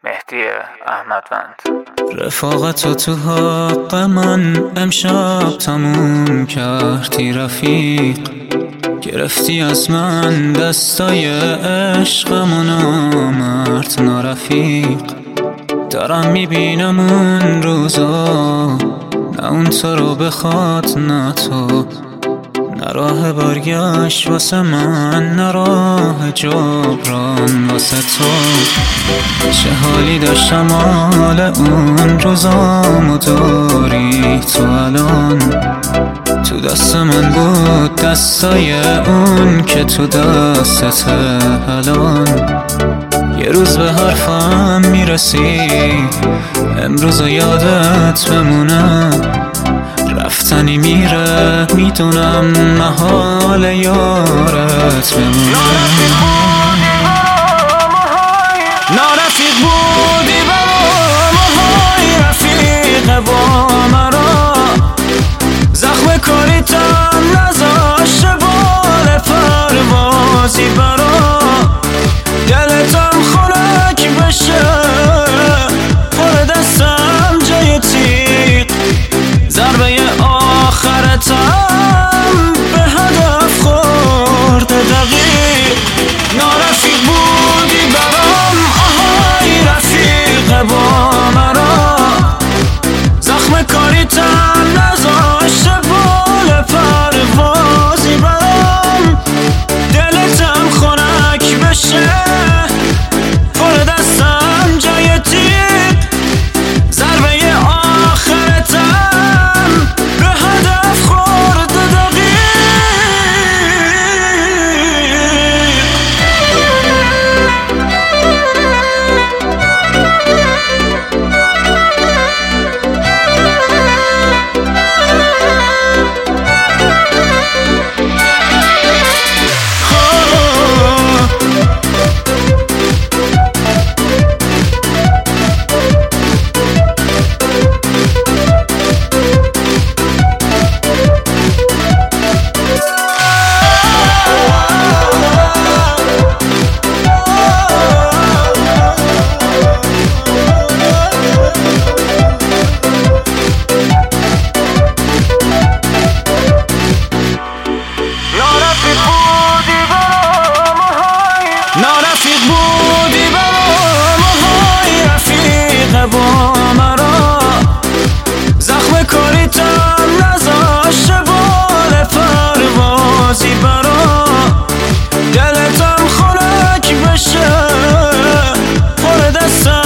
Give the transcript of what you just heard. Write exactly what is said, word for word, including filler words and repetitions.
مهدی احمدوند. رفاقت تو حق من امشب تموم کردی رفیق، گرفتی از من دستای عشقم و نامرد نارفیق. دارم میبینم اون روزا، نه اون تو رو بخواد نه تو، نه راه برگشت واسه من نه راه جبران واسه تو. چه حالی داشتم حال اون روزامو داری تو الان، تو دست من بود دستای اون که تو دستت الان. یه روز به حرفم میرسی امروز یادت بمونه، رفتنی میره میدونم محال یارت بمونه. نارفیق بودی برام های رفیق با مرا، زخم کاریتم نذاشته بال پروازی برا، دلتم خنک بشه پر دستم جای تیغ، ضربه آخرتم به هدف خورده دقیق. نارفیق بودی برام آهای رفیق با مرا، زخم کاریتم نذاشته بال پروازی برام، دلتم خنک بشه پر دستم جای تیغ، ضربه آخرتم به هدف خورده دقیق. نارفیق بودی برام های رفیق با مرا، زخم کاریتم نذاشته بال پروازی برا، دلتم خنک بشه پر دستم